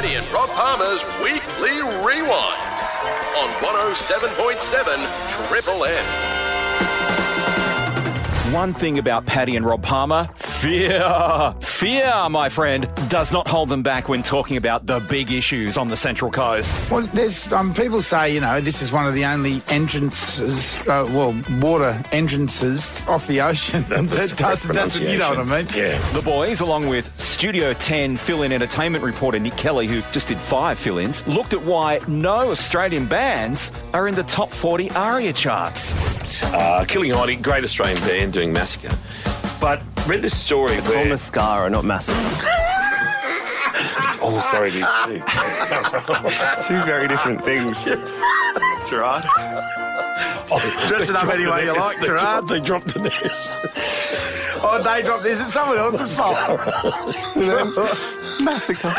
Paddy and Rob Palmer's Weekly Rewind on 107.7 Triple M. One thing about Paddy and Rob Palmer, fear. Fear, my friend, does not hold them back when talking about the big issues on the Central Coast. Well, there's people say, this is one of the only entrances, water entrances off the ocean that doesn't, you know what I mean? Yeah. The boys, along with Studio 10 fill-in entertainment reporter Nick Kelly, who just did 5 fill-ins, looked at why no Australian bands are in the top 40 ARIA charts. Killing Heidi, great Australian band doing Massacre. But read this story It's called Mascara, not Massacre. Oh, sorry, it is too. Two very different things. Gerard? Dress it up any way you like, Gerard. They dropped an S. Oh, they dropped this. It's someone else's fault. Massacre.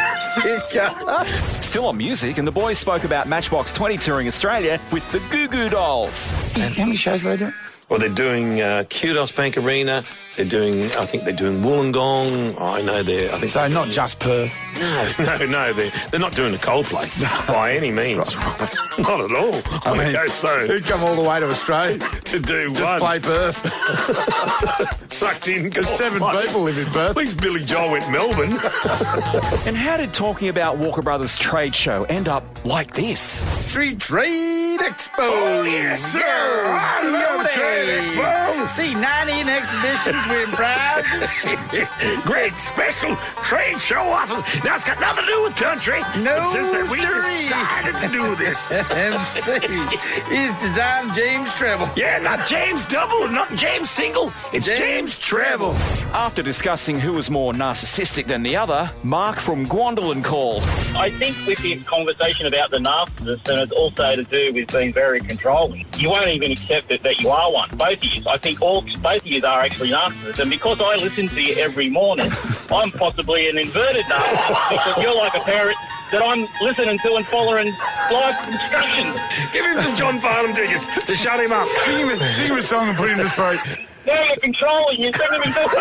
Still on music, and the boys spoke about Matchbox 20 touring Australia with the Goo Goo Dolls. How many shows are they doing? Well, they're doing Kudos Bank Arena. I think they're doing Wollongong. I think so. Not just Perth. No. They're not doing the Coldplay by any means. Right. Not at all. Who'd come all the way to Australia to do just one. play Perth? Sucked in because 7 people live in Perth. At least Billy Joel went Melbourne. And how did talking about Walker Brothers trade show end up like this? Trade Expo. Oh, yes, sir. I love Trade Expo. See 19 exhibitions with prizes. Great special trade show offers. Now, it's got nothing to do with country. No, it's just that we decided to do this. MC is designed James Treble. Yeah, not James Double, not James Single. It's James Treble. After discussing who was more narcissistic than the other, Mark from Gwendolyn called. I think with this conversation about the narcissist, and it's also to do with being very controlling, you won't even accept that you are one. Both of you. I think both of you are actually narcissists. And because I listen to you every morning, I'm possibly an inverted narcissist because you're like a parent that I'm listening to and following life instructions. Give him some John Farnham tickets to shut him up. Sing him a song and put him to sleep. Now you're controlling. You're singing me to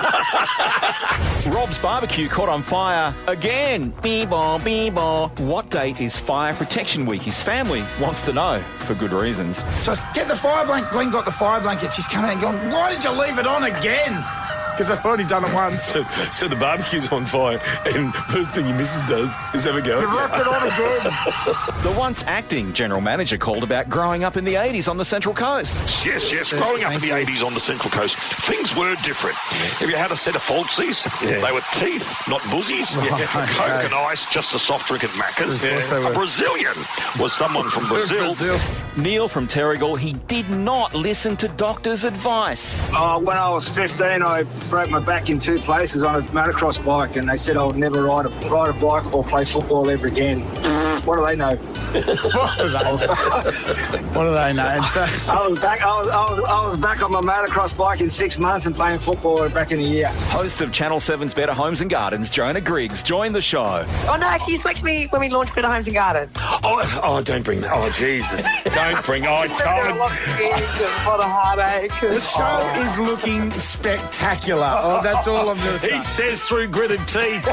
Rob's barbecue caught on fire again. Bee-ball, bee-ball. What date is Fire Protection Week? His family wants to know, for good reasons. So get the fire blanket. Gwen got the fire blanket. She's coming out and going, why did you leave it on again? Because I've already done it once. So the barbecue's on fire, and first thing your missus does is have a go. You rocked it on again. The once acting general manager called about growing up in the 80s on the Central Coast. Yes. Growing up in the 80s on the Central Coast, things were different. If you had a set of falsies, they were teeth, not buzzies. Coke and ice, just a soft drink at Macca's. A Brazilian was someone from Brazil. Neil from Terrigal, he did not listen to doctors' advice. When I was 15, I broke my back in 2 places on a motocross bike, and they said I would never ride a bike or play football ever again. What do they know? What do they know? And so I was back on my motocross bike in 6 months and playing football back in a year. Host of Channel 7's Better Homes and Gardens, Jonah Griggs, joined the show. Oh, no, actually, you spoke to me when we launched Better Homes and Gardens. Oh, don't bring that. Oh, Jesus. Don't bring... Oh, What a heartache. the show is looking spectacular. Oh, that's all I'm going to say. He says through gritted teeth.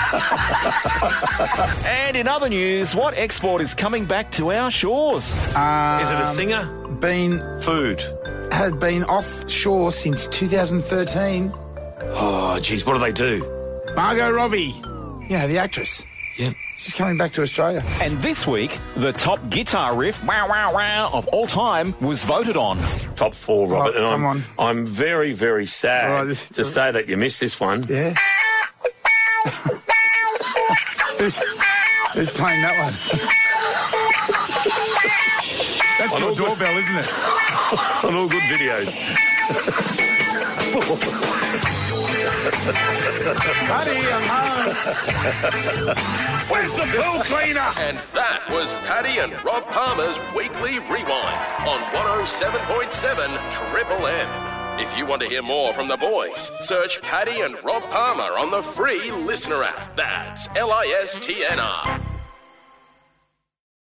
And in other news, what export is coming back to our shores? Is it a singer? Had been offshore since 2013. Oh, geez, what do they do? Margot Robbie. The actress. Yeah. She's coming back to Australia. And this week, the top guitar riff, wow, wow, wow, of all time was voted on. Top 4, Robert. Oh, come on. I'm very, very sad to say that you missed this one. Yeah. Who's playing that one? That's your doorbell, isn't it? On all good videos. Buddy, I'm home. Where's the pool cleaner? And that was Paddy and Rob Palmer's Weekly Rewind on 107.7 Triple M. If you want to hear more from the boys, search Paddy and Rob Palmer on the free Listener app. That's LISTNR.